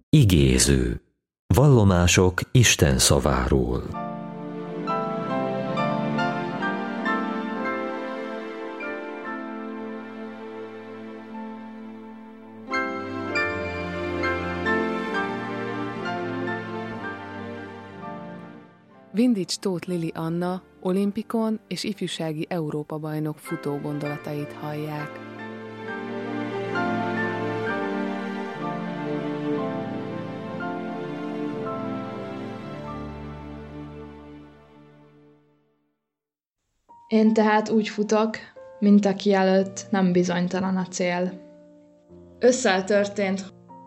Igéző. Vallomások Isten szaváról. Vindics Tóth Lili Anna olimpikon és ifjúsági Európa-bajnok futó gondolatait hallják. Én tehát úgy futok, mint aki előtt nem bizonytalan a cél. Ősszel történt,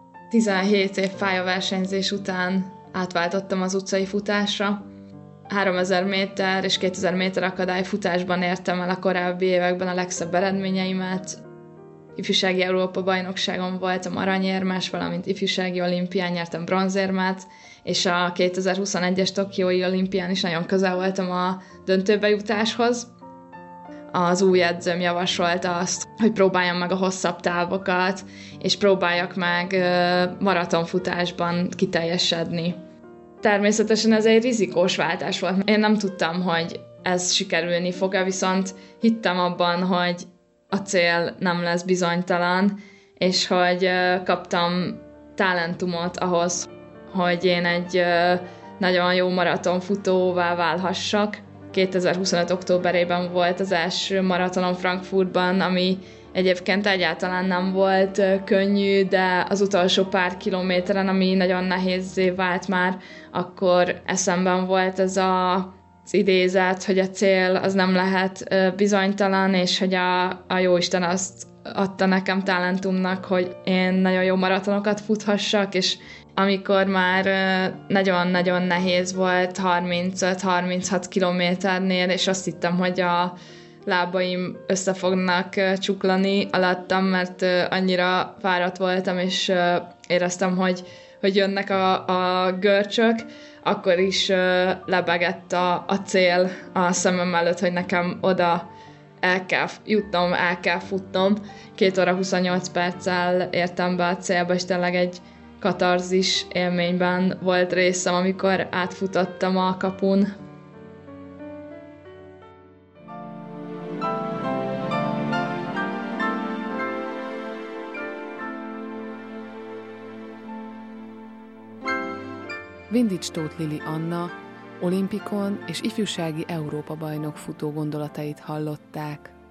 17 év pályaversenyzés után átváltottam az utcai futásra. 3000 méter és 2000 méter akadályfutásban értem el a korábbi években a legszebb eredményeimet. Ifjúsági Európa-bajnokságon voltam aranyérmes, valamint ifjúsági olimpián nyertem bronzérmet, és a 2021-es tokiói olimpián is nagyon közel voltam a döntőbe jutáshoz. Az új edzőm javasolta azt, hogy próbáljam meg a hosszabb távokat, és próbáljak meg maratonfutásban kiteljesedni. Természetesen ez egy rizikós váltás volt. Én nem tudtam, hogy ez sikerülni fog-e, viszont hittem abban, hogy a cél nem lesz bizonytalan, és hogy kaptam talentumot ahhoz, hogy én egy nagyon jó maratonfutóvá válhassak. 2025. októberében volt az első maratonom Frankfurtban, ami egyébként egyáltalán nem volt könnyű, de az utolsó pár kilométeren, ami nagyon nehézzé vált már, akkor eszemben volt ez az idézet, hogy a cél az nem lehet bizonytalan, és hogy a Jóisten azt adta nekem talentumnak, hogy én nagyon jó maratonokat futhassak, és amikor már nagyon-nagyon nehéz volt 35-36 kilométernél, és azt hittem, hogy a lábaim össze fognak csuklani alattam, mert annyira fáradt voltam, és éreztem, hogy jönnek a görcsök, akkor is lebegett a cél a szemem előtt, hogy nekem oda el kell jutnom, el kell futnom. 2 óra 28 perccel értem be a célba, és tényleg egy katarzis élményben volt részem, amikor átfutottam a kapun. Vindics Tóth Lili Anna olimpikon és ifjúsági Európa-bajnok futó gondolatait hallották.